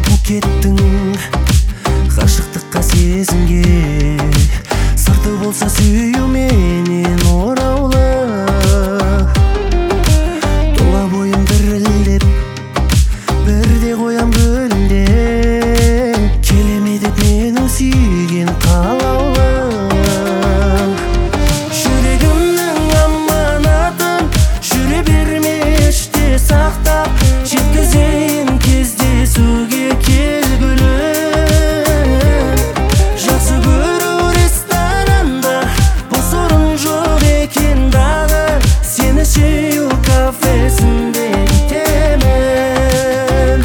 букеттің ғашықтыққа сезімге сырты болса сүю менен ораулы. Тұла бойым дірілдеп бірде қоям гүлдеп, келеме деп менің сүйген қалаулым. Жүрегімнің аманатын жүре берме іште сақтап, жеткізейін кездесуге келгүлім. Жақсы көру ресторанда бос орын жоқ екен дағы, сені сүйу кафесінде итемін.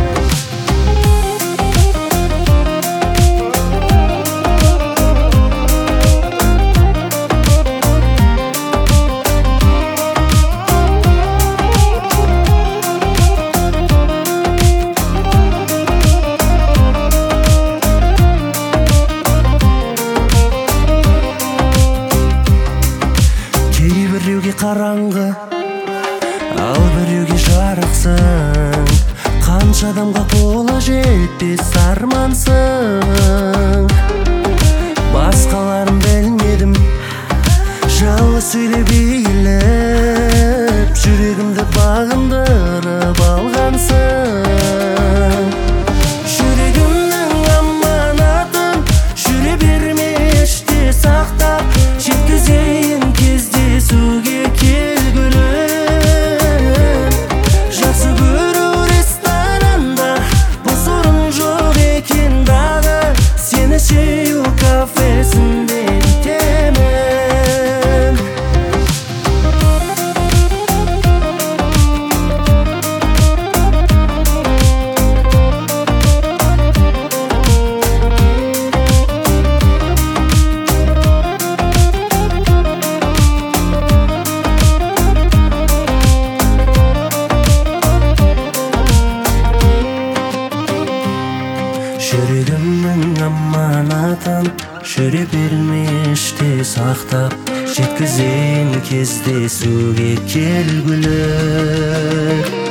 Біреуге қараңғы, ал біреуге жарықсың. Қанша адамға қолы жетпес армансың. Басқаларын білмедім, жалғыз сөйлеп иіліп, жүрегімді бағындырып алғансың. Жүрегімнің аманатын жүре берме іште сақтап, жеткізейін кездесуге келгүлім. Жақсы көру ресторанда бос орын жоқ екен дағы, сені сүйу кафесінде итемін. Жүрегімнің аманатын жүре берме іште сақтап, жеткізейін кездесуге келгүлім.